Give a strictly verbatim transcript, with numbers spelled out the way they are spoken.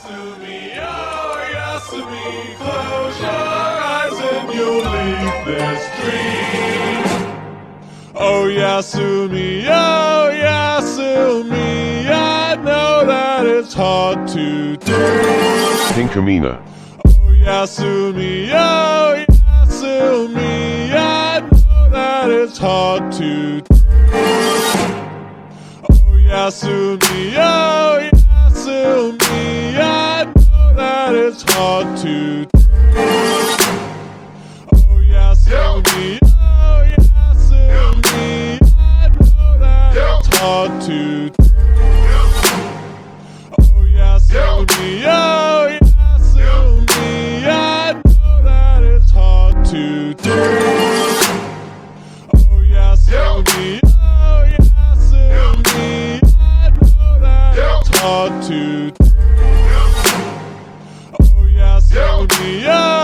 Yasumi, oh Yasumi, close your eyes and you'll leave this dream. Oh Yasumi, oh Yasumi, I know that it's hard to do. Tinkamina. Oh Yasumi, oh Yasumi, I know that it's hard to do. Oh Yasumi, oh Yasumi, I know that it's hard to do. Oh Yasumi, oh Yasumi, I know that it's hard to do. Oh Yasumi, oh Yasumi, I know that it's hard to do. Oh Yasumi, oh Yasumi, I know that it's hard to do. Oh Yasumi, oh